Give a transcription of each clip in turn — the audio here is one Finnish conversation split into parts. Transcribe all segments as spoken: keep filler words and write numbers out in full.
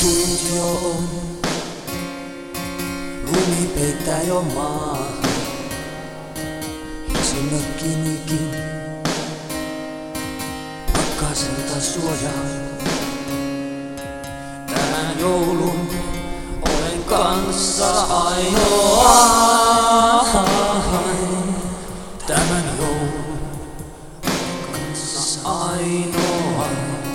tullut jo on, lumi peittää jo maahan, itse mökkinikin pakkaselta suojaa. Tämän joulun olen kanssa ainoa. Tämän joulun kanssa ainoa.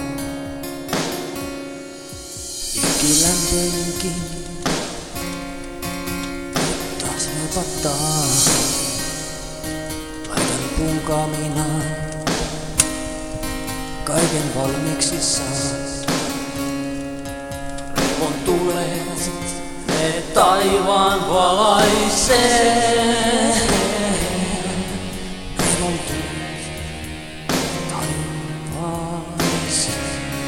Ikilämpöinenkin taas helpottaa. Laitan puukaminaan, kaiken valmiiksi saa. Revon tulet, ne taivaan valaisee. Revon tulet, taivaaseen.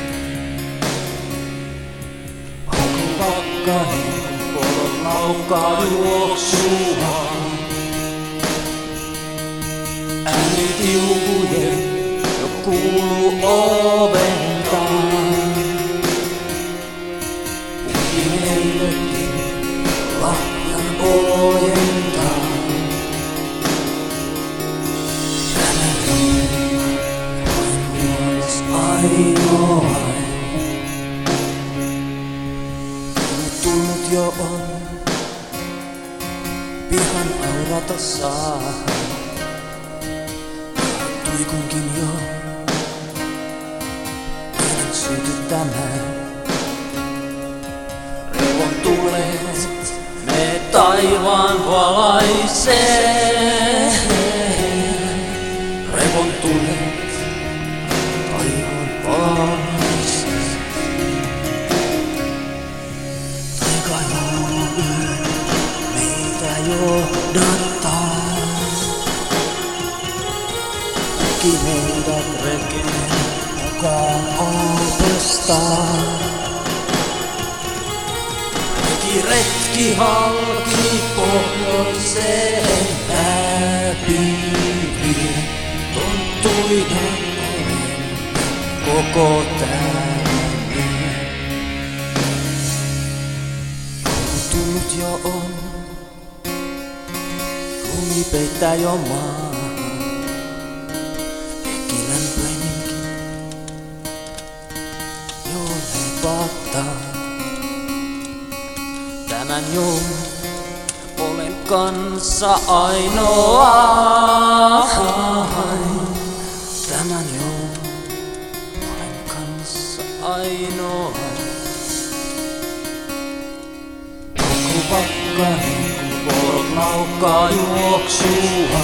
Onko pakkanen, kun polot laukkaa juoksua? Ääni tiukujen jo kuuluu oventaan. Pukki meillekin lahjan ojentaa. Tämän joulun olen myös ainoa. Tullut jo on, pihan aurata saa. Tuikunkin jo meidän sytyttämään. Revon tulet, ne taivaan valaisee. Revon tulet, taivaan valaisee. Taika jouluyö meitä johdattaa. Kaikki meidät retkeen mukaan opestaa. Teki retki halki pohjoiseen läpi. Tonttuinen olen koko tänne. Tullut jo on, lumi peittää jo maa. Tämän joulun olen kanssa ainoa. Tämän joulun olen kanssa ainoa. Koko pakkanen, kun polot laukkaa juoksua.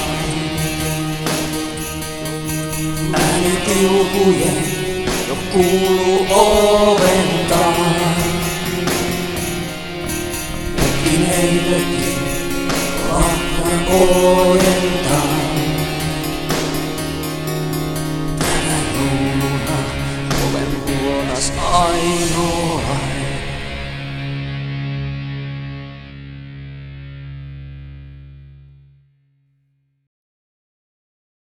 Ääni tiukujen jo kuuluu oventaan. Pukki meillekin lahjan ojentaa. Tänä jouluna olen luonas ainoa.